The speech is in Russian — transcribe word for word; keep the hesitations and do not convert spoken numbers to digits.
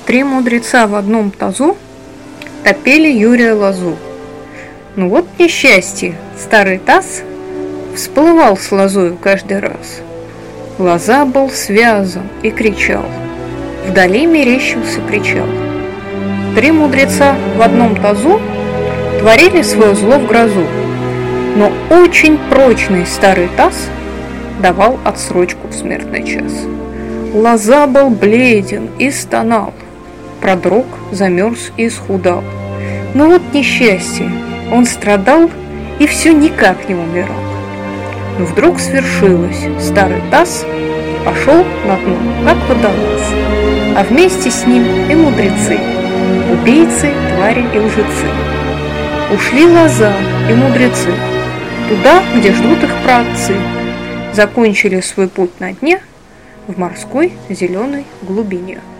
Три мудреца в одном тазу топили Юрия лозу. Ну вот несчастье, старый таз всплывал с лозою каждый раз. Лоза был связан и кричал, вдали мерещился причал. Три мудреца в одном тазу творили свое зло в грозу, но очень прочный старый таз давал отсрочку в смертный час. Лоза был бледен и стонал, продрог, замерз и исхудал. Но вот несчастье, он страдал и все никак не умирал. Но вдруг свершилось, старый таз пошел на дно, как водолаз, а вместе с ним и мудрецы, убийцы, твари и лжецы. Ушли лоза и мудрецы туда, где ждут их праотцы, закончили свой путь на дне в морской зеленой глубине.